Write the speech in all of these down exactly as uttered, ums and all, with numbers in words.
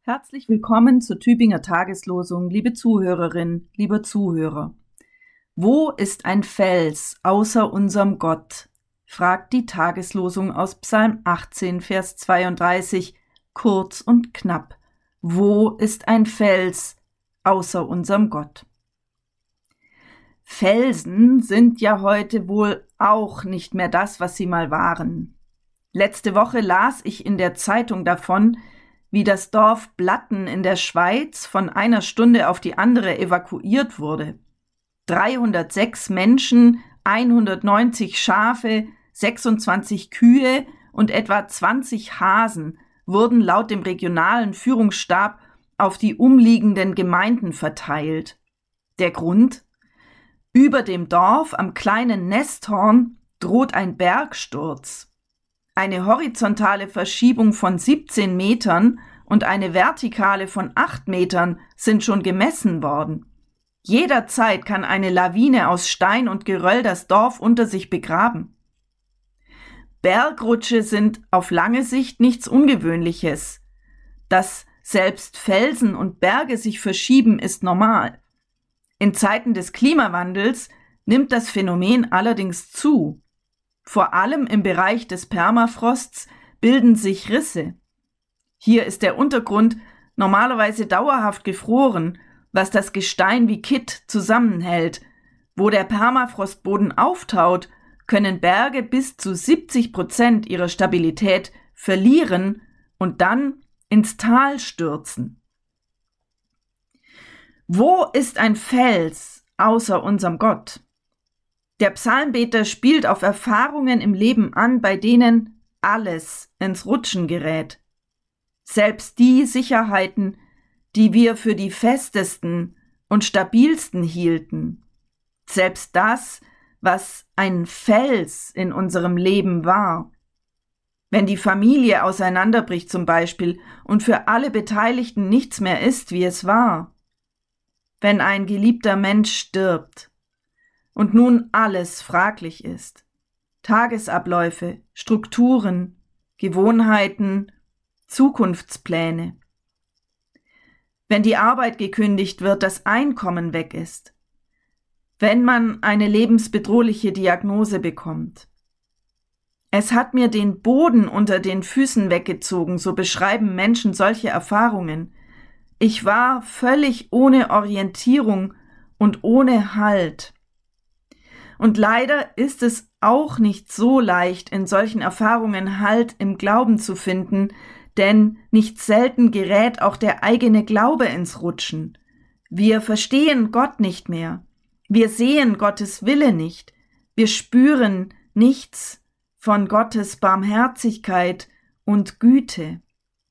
Herzlich willkommen zur Tübinger Tageslosung, liebe Zuhörerin, lieber Zuhörer. Wo ist ein Fels außer unserem Gott? Fragt die Tageslosung aus Psalm achtzehn, Vers zweiunddreißig, kurz und knapp. Wo ist ein Fels außer unserem Gott? Felsen sind ja heute wohl auch nicht mehr das, was sie mal waren. Letzte Woche las ich in der Zeitung davon, wie das Dorf Blatten in der Schweiz von einer Stunde auf die andere evakuiert wurde. dreihundertsechs Menschen, hundertneunzig Schafe, sechsundzwanzig Kühe und etwa zwanzig Hasen wurden laut dem regionalen Führungsstab auf die umliegenden Gemeinden verteilt. Der Grund? Über dem Dorf am kleinen Nesthorn droht ein Bergsturz. Eine horizontale Verschiebung von siebzehn Metern und eine vertikale von acht Metern sind schon gemessen worden. Jederzeit kann eine Lawine aus Stein und Geröll das Dorf unter sich begraben. Bergrutsche sind auf lange Sicht nichts Ungewöhnliches. Dass selbst Felsen und Berge sich verschieben, ist normal. In Zeiten des Klimawandels nimmt das Phänomen allerdings zu. Vor allem im Bereich des Permafrosts bilden sich Risse. Hier ist der Untergrund normalerweise dauerhaft gefroren, was das Gestein wie Kitt zusammenhält. Wo der Permafrostboden auftaut, können Berge bis zu siebzig Prozent ihrer Stabilität verlieren und dann ins Tal stürzen. Wo ist ein Fels außer unserem Gott? Der Psalmbeter spielt auf Erfahrungen im Leben an, bei denen alles ins Rutschen gerät. Selbst die Sicherheiten, die wir für die festesten und stabilsten hielten. Selbst das, was ein Fels in unserem Leben war. Wenn die Familie auseinanderbricht zum Beispiel und für alle Beteiligten nichts mehr ist, wie es war. Wenn ein geliebter Mensch stirbt. Und nun alles fraglich ist. Tagesabläufe, Strukturen, Gewohnheiten, Zukunftspläne. Wenn die Arbeit gekündigt wird, das Einkommen weg ist. Wenn man eine lebensbedrohliche Diagnose bekommt. Es hat mir den Boden unter den Füßen weggezogen, so beschreiben Menschen solche Erfahrungen. Ich war völlig ohne Orientierung und ohne Halt. Und leider ist es auch nicht so leicht, in solchen Erfahrungen Halt im Glauben zu finden, denn nicht selten gerät auch der eigene Glaube ins Rutschen. Wir verstehen Gott nicht mehr. Wir sehen Gottes Wille nicht. Wir spüren nichts von Gottes Barmherzigkeit und Güte.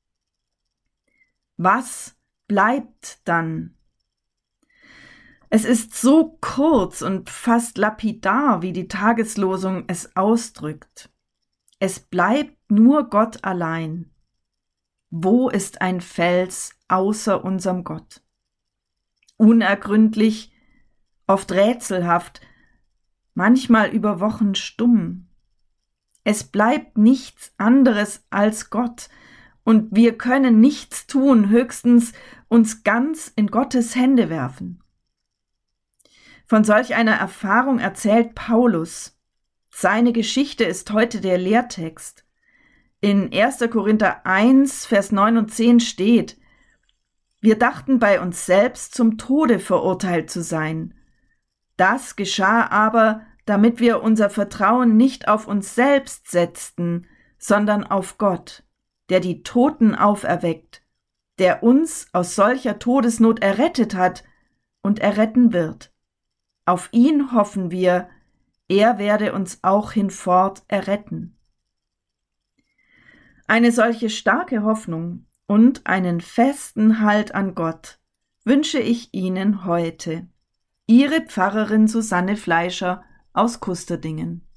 Was bleibt dann? Es ist so kurz und fast lapidar, wie die Tageslosung es ausdrückt. Es bleibt nur Gott allein. Wo ist ein Fels außer unserem Gott? Unergründlich, oft rätselhaft, manchmal über Wochen stumm. Es bleibt nichts anderes als Gott, und wir können nichts tun, höchstens uns ganz in Gottes Hände werfen. Von solch einer Erfahrung erzählt Paulus. Seine Geschichte ist heute der Lehrtext. In erster Korinther eins, Vers neun und zehn steht: Wir dachten bei uns selbst zum Tode verurteilt zu sein. Das geschah aber, damit wir unser Vertrauen nicht auf uns selbst setzten, sondern auf Gott, der die Toten auferweckt, der uns aus solcher Todesnot errettet hat und erretten wird. Auf ihn hoffen wir, er werde uns auch hinfort erretten. Eine solche starke Hoffnung und einen festen Halt an Gott wünsche ich Ihnen heute. Ihre Pfarrerin Susanne Fleischer aus Kusterdingen.